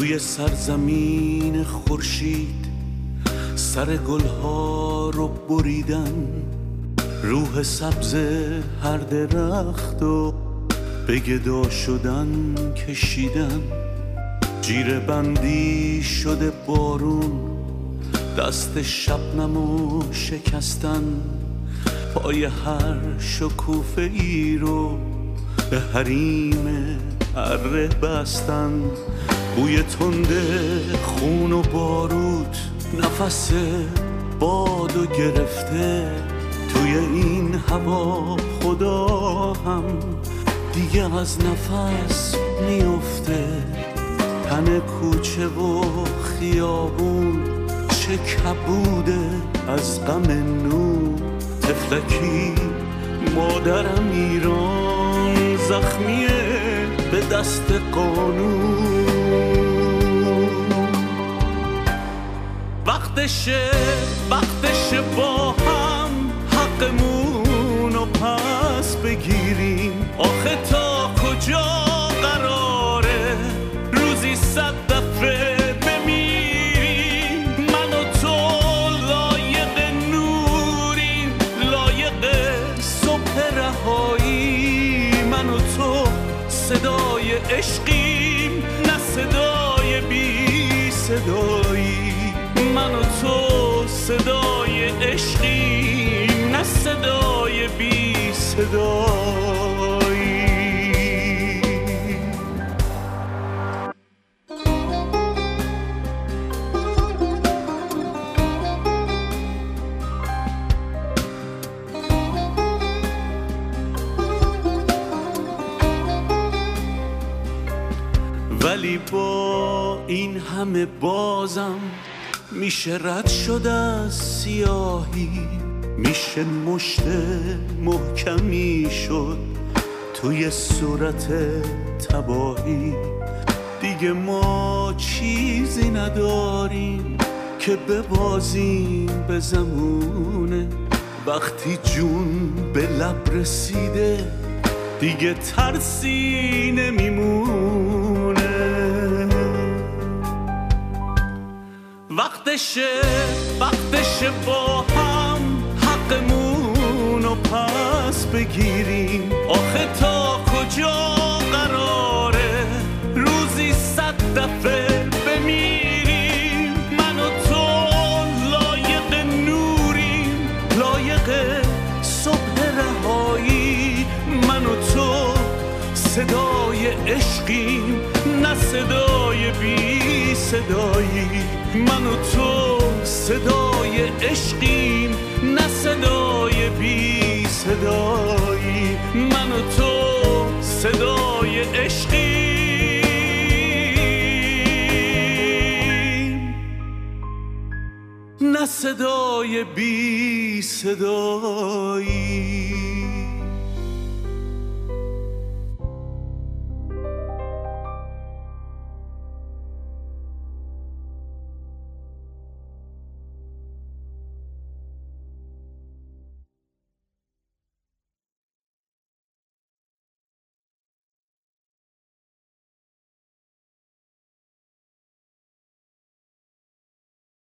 توی سرزمین خورشید سر گلها رو بریدن، روح سبز هر درخت و به گدا شدن کشیدن. جیره بندی شده بارون، دست شبنمو شکستن، پای هر شکوفه ای رو به حریم اره بستن. بوی تنده خون و بارود نفس بادو گرفته، توی این هوا خدا هم دیگه از نفس میفته. تن کوچه و خیابون چه کبوده از غم نو، طفلکی مادرم ایران زخمیه به دست قانون. وقتشه با هم حقمون رو پس بگیریم. آخه تا کجا قراره روزی 100 دفعه بمیریم؟ من و تو لایق نوریم، لایق صبح رهایی. من و تو صدای عشقیم نه صدای بی صدایی. من و تو صدای عشقیم نه صدای بی صدایی. ولی با این همه بازم میشه رد شد از سیاهی، میشه مشت محکمی شد توی صورت تباهی. دیگه ما چیزی نداریم که ببازیم به زمونه. وقتی جون به لب رسیده دیگه ترسی نمیمونه. وقتشه با هم حقمون رو پس بگیریم. آخه تا کجا قراره روزی 100 دفعه بمیریم؟ من و تو لایق نوریم، لایق صبح رهایی. من و تو صدای عشقیم نه صدای بی صدایی. من و تو صدای عشقیم نه صدای بی صدایی. من و تو صدای عشقیم نه صدای بی صدایی.